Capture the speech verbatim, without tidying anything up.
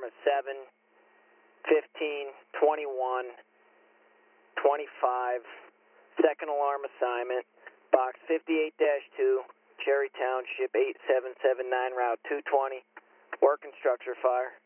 alarm is seven, fifteen, twenty-one, twenty-five. Second alarm assignment, box fifty-eight dash two, Cherry Township, eight seven seven nine, route two twenty. Working structure fire.